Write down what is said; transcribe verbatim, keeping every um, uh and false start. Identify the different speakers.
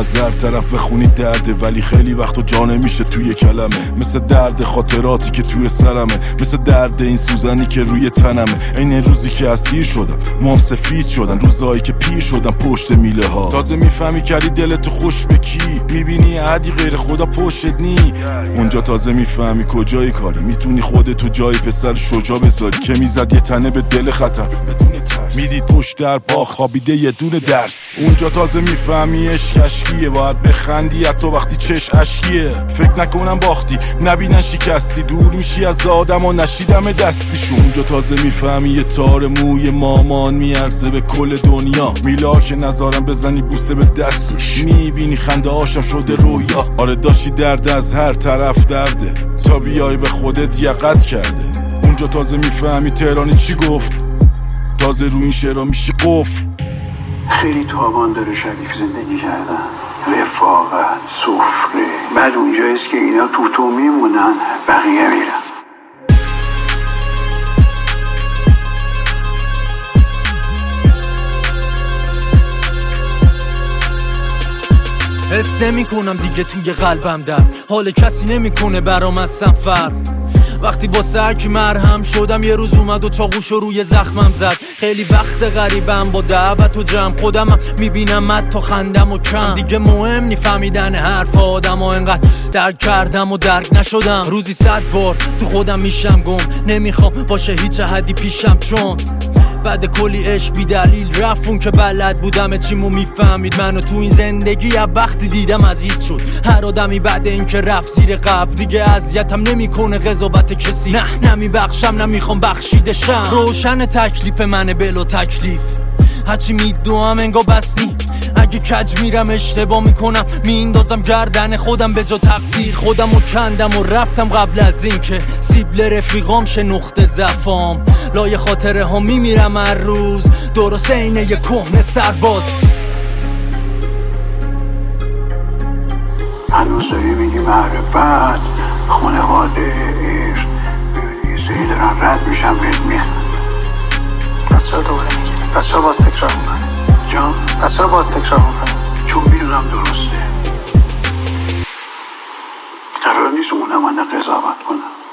Speaker 1: از هر طرف بخونی درده، ولی خیلی وقتا جا نمیشه توی کلمه. مثل درد خاطراتی که توی سرمه، مثل درد این سوزنی که روی تنمه. این روزی که اسیر شدم موام سفید شدن، روزایی که پیر شدم پشت میله ها. تازه میفهمی کردی دلتو خوش به کی، میبینی عادی غیر خدا پشتت نی. اونجا تازه میفهمی کجای کاری، میتونی خودتو جای پسر شجاع بذاری که میزد یه تنه به دل خطر بدون ترس. میدید پشت در باغ خوابیده یه دونه درس. اونجا تازه میفهمی عشق اشکیه، باید بخندی حتی وقتی چش اشکیه. فکر نکنم باختی نبینن شکستی، دور میشی از آدم و نشیدم دستیشون. اونجا تازه میفهمی یه تار موی مامان میارزه به کل دنیا. میلا که نظارم بزنی بوسه به دستش، میبینی خنده هاشم شده رویا. آره داشتی درد از هر طرف درده، تا بیای به خودت یقت کرده. اونجا تازه میفهمی تهرانی چی گفت، تازه رو این شعرها میشی قفل.
Speaker 2: خیلی تاوان داره شریف زندگی کردن، رفاقت، سفره. بعد اونجاییست که اینا تو تو میمونن، بقیه میرن.
Speaker 3: حس نمی کنم دیگه توی قلبم درد، حال کسی نمیکنه برام از سفر. وقتی با سرکی مرهم شدم یه روز اومد و چاقوشو روی زخمم زد. خیلی وقت غریبم با دعوت و جمع، خودمم میبینم مد تا خندم و کم. دیگه مهم نی فهمیدن حرف آدم و انقدر درک کردم و درک نشدم. روزی صد بار تو خودم میشم گم، نمیخوام باشه هیچ حدی پیشم، چون بعد کلی عشق بی دلیل رفت. اون که بلد بودم چیمو میفهمید منو تو این زندگی. از وقتی دیدم عزیز شد هر آدمی، بعد این که رفت زیر قبل دیگه اذیتم نمیکنه قضاوت کسی. نه نمیبخشم نمیخوام بخشیدشم. روشن تکلیف منه بلو تکلیف، هرچی میدوام انگا بس نی. اگه کج میرم اشتباه میکنم، میندازم گردن خودم به جا تقدیر. خودم و کندم و رفتم قبل از این که سیبل رفیقام شه نقطه ضعفام. لای خاطره ها میمیرم هر روز، درست اینه یه کهنه سرباز.
Speaker 2: هنوز داری میگی معرفت، خانواده، عشق. ببینی یه سری دارن رد میشن بهت میخند. پس چرا دوباره میگی؟ پس چرا باز تکرار میکنی؟ جان پس چرا باز تکرار میکنی؟ چون میدونم درسته. قرار نیست اونم من قضاوت کنم.